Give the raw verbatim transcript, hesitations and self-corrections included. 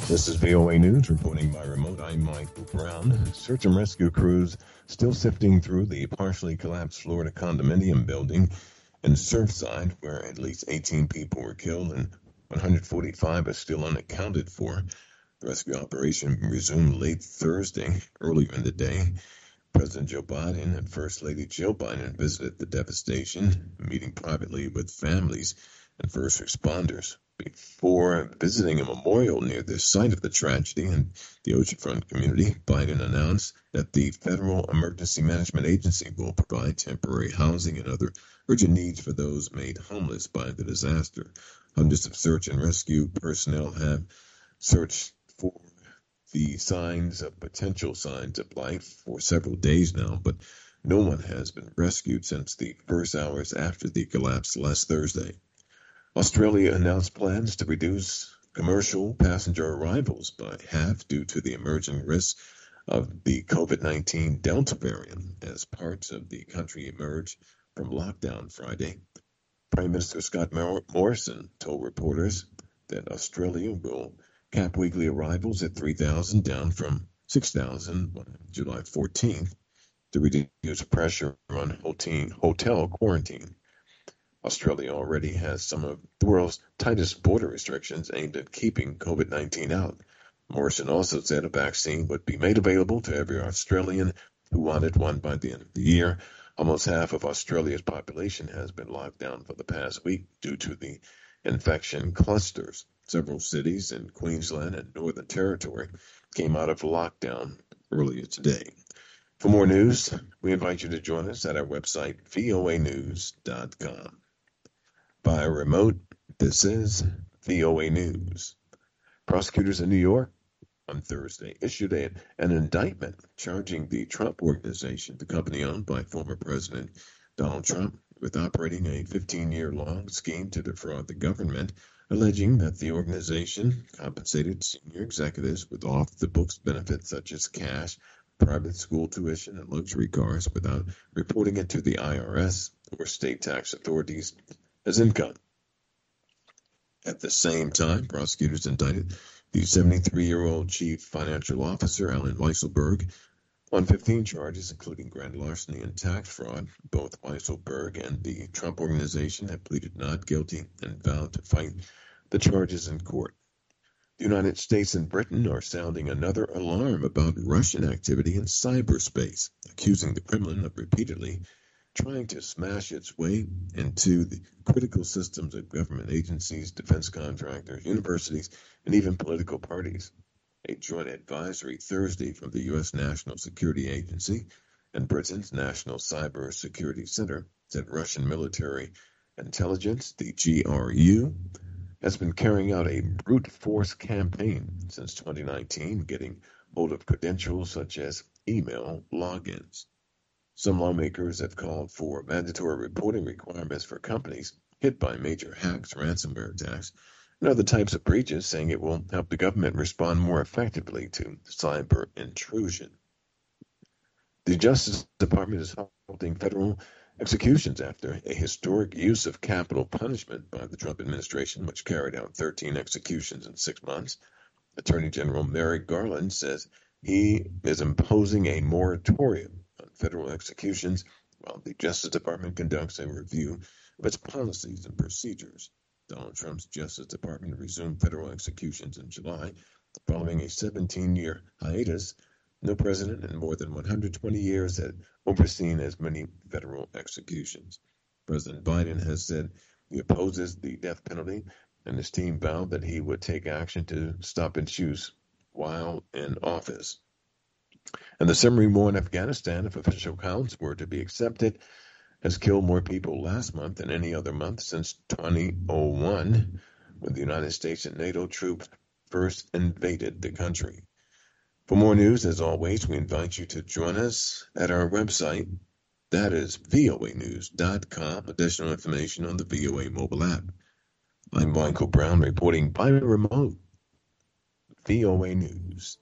This is V O A News reporting by remote. I'm Michael Brown. Search and rescue crews still sifting through the partially collapsed Florida condominium building in Surfside, where at least eighteen people were killed and one hundred forty-five are still unaccounted for. The rescue operation resumed late Thursday. Earlier in the day, President Joe Biden and First Lady Jill Biden visited the devastation, meeting privately with families and first responders. Before visiting a memorial near the site of the tragedy in the oceanfront community, Biden announced that the Federal Emergency Management Agency will provide temporary housing and other urgent needs for those made homeless by the disaster. Hundreds of search and rescue personnel have searched for the signs of potential signs of life for several days now, but no one has been rescued since the first hours after the collapse last Thursday. Australia announced plans to reduce commercial passenger arrivals by half due to the emerging risk of the COVID nineteen Delta variant as parts of the country emerge from lockdown Friday. Prime Minister Scott Morrison told reporters that Australia will cap weekly arrivals at three thousand, down from six thousand on July fourteenth, to reduce pressure on hotel quarantine. Australia already has some of the world's tightest border restrictions aimed at keeping COVID nineteen out. Morrison also said a vaccine would be made available to every Australian who wanted one by the end of the year. Almost half of Australia's population has been locked down for the past week due to the infection clusters. Several cities in Queensland and Northern Territory came out of lockdown earlier today. For more news, we invite you to join us at our website, V O A news dot com. By remote, this is V O A News. Prosecutors in New York on Thursday issued a, an indictment charging the Trump Organization, the company owned by former President Donald Trump, with operating a fifteen-year-long scheme to defraud the government, alleging that the organization compensated senior executives with off-the-books benefits such as cash, private school tuition, and luxury cars without reporting it to the I R S or state tax authorities as income. At the same time, prosecutors indicted the seventy-three-year-old chief financial officer, Alan Weisselberg, on fifteen charges, including grand larceny and tax fraud. Both Weisselberg and the Trump Organization have pleaded not guilty and vowed to fight the charges in court. The United States and Britain are sounding another alarm about Russian activity in cyberspace, accusing the Kremlin of repeatedly trying to smash its way into the critical systems of government agencies, defense contractors, universities, and even political parties. A joint advisory Thursday from the U S National Security Agency and Britain's National Cyber Security Center said Russian military intelligence, the G R U, has been carrying out a brute force campaign since twenty nineteen, getting hold of credentials such as email logins. Some lawmakers have called for mandatory reporting requirements for companies hit by major hacks, ransomware attacks, and other types of breaches, saying it will help the government respond more effectively to cyber intrusion. The Justice Department is halting federal executions after a historic use of capital punishment by the Trump administration, which carried out thirteen executions in six months. Attorney General Merrick Garland says he is imposing a moratorium on federal executions while the Justice Department conducts a review of its policies and procedures. Donald Trump's Justice Department resumed federal executions in July, following a seventeen-year hiatus. No president in more than one hundred twenty years had overseen as many federal executions. President Biden has said he opposes the death penalty, and his team vowed that he would take action to stop its use while in office. And the submarine war in Afghanistan, if official counts were to be accepted, has killed more people last month than any other month since two thousand one, when the United States and NATO troops first invaded the country. For more news, as always, we invite you to join us at our website. That is V O A news dot com. Additional information on the V O A mobile app. I'm Michael Brown reporting by remote. V O A News.